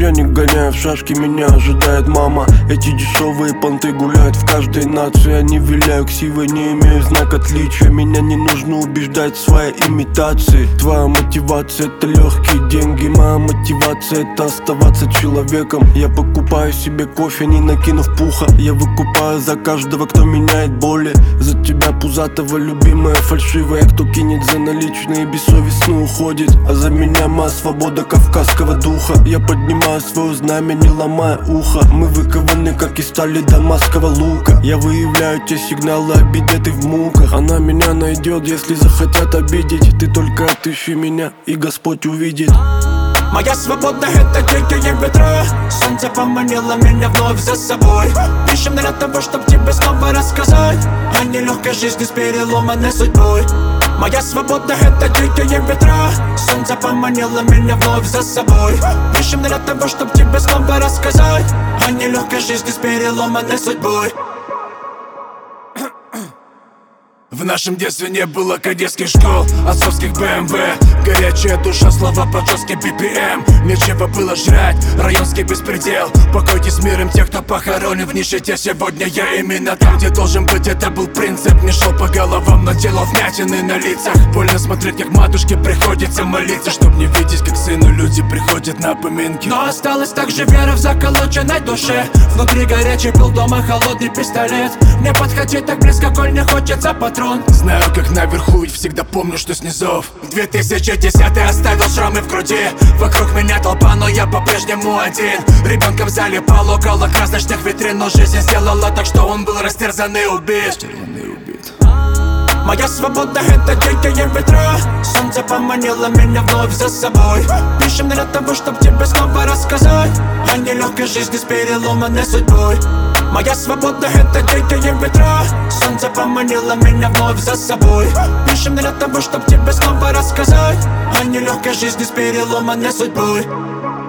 Я не гоняю в шашки, меня ожидает мама. Эти дешевые понты гуляют в каждой нации. Они виляю ксивой, не имею знак отличия. Меня не нужно убеждать в своей имитации. Твоя мотивация — это легкие деньги, моя мотивация — это оставаться человеком. Я покупаю себе кофе, не накинув пуха. Я выкупаю за каждого, кто меняет боли. За тебя, пузатого, любимая, фальшивая. Кто кинет за наличные, бессовестно уходит. А за меня моя свобода кавказского духа. Я поднимаю свое знамя, не ломая ухо. Мы выкованы, как из стали дамасского лука. Я выявляю те сигналы обиды, ты в муках. Она меня найдет, если захотят обидеть. Ты только отыщи меня, и Господь увидит. Моя свобода — это дикие ветра. Солнце поманило меня вновь за собой. Ищем для того, чтоб тебе снова рассказать о нелегкой жизни с переломанной судьбой. Моя свобода — это дикие ветра. Солнце поманило меня вновь за собой. Ищем для того, чтоб тебе снова рассказать о нелегкой жизни с переломанной судьбой. В нашем детстве не было кадетских школ, отцовских БМВ. Горячая душа, слова под жестким BPM. Нечего было жрать, районский беспредел. Покойтесь с миром тех, кто похоронен в нищете. Сегодня я именно там, где должен быть, это был принцип. Не шел по головам, но делал вмятины на лицах. Больно смотреть, как матушке приходится молиться, чтоб не видеть, как сыну люди приходят на поминки. Но осталась также вера в заколоченной душе. Внутри горячий был, дома холодный пистолет. Не подходи так близко, коль не хочется патрон. Знаю, как наверху, и всегда помню, что снизов. 2010-й оставил шрамы в груди. Вокруг меня толпа, но я по-прежнему один. Ребенком залипал около красочных витрин, но жизнь сделала так, что он был растерзан и убит. Моя свобода — это дикие ветра. Солнце поманило меня вновь за собой. Ищем для того, чтоб тебе снова рассказать о нелегкой жизни с переломанной судьбой. Моя свобода — это дикие ветра. Солнце поманило меня вновь за собой. Ищем для того, чтоб тебе снова рассказать о нелегкой жизни с переломанной судьбой.